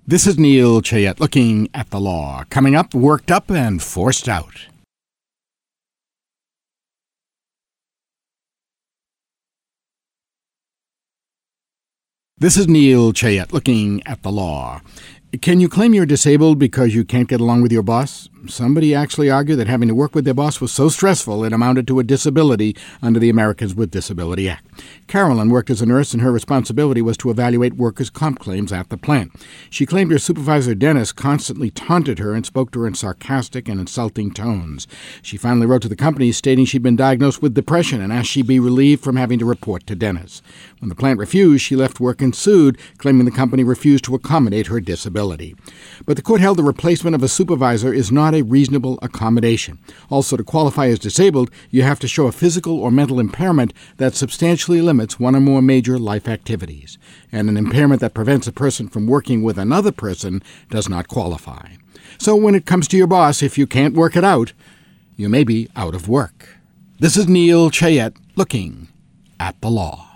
This is Neil Chayette looking at the law. Coming up, worked up and forced out. This is Neil Chayette looking at the law. Can you claim you're disabled because you can't get along with your boss? Somebody actually argued that having to work with their boss was so stressful it amounted to a disability under the Americans with Disability Act. Carolyn worked as a nurse, and her responsibility was to evaluate workers' comp claims at the plant. She claimed her supervisor, Dennis, constantly taunted her and spoke to her in sarcastic and insulting tones. She finally wrote to the company stating she'd been diagnosed with depression and asked she be relieved from having to report to Dennis. When the plant refused, she left work and sued, claiming the company refused to accommodate her disability. But the court held the replacement of a supervisor is not a reasonable accommodation. Also, to qualify as disabled, you have to show a physical or mental impairment that substantially limits one or more major life activities. And an impairment that prevents a person from working with another person does not qualify. So when it comes to your boss, if you can't work it out, you may be out of work. This is Neil Chayette looking at the law.